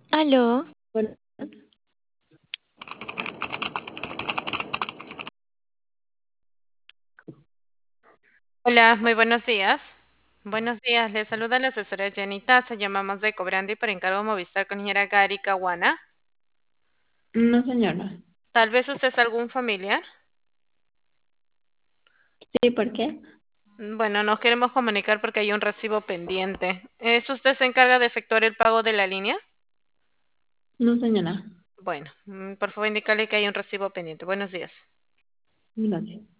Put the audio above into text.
Aló, Bueno, Hola, muy buenos días. Buenos días, les saluda la asesora Jenny Taza. Llamamos de Cobrandi para encargo Movistar con señora Gary Caguana. no, señora. Tal vez usted es algún familiar. Sí, ¿por qué? Bueno, nos queremos comunicar porque hay un recibo pendiente. ¿Es usted se encarga de efectuar el pago de la línea? No, señora. Bueno, por favor indicarle que hay un recibo pendiente. Buenos días. Gracias.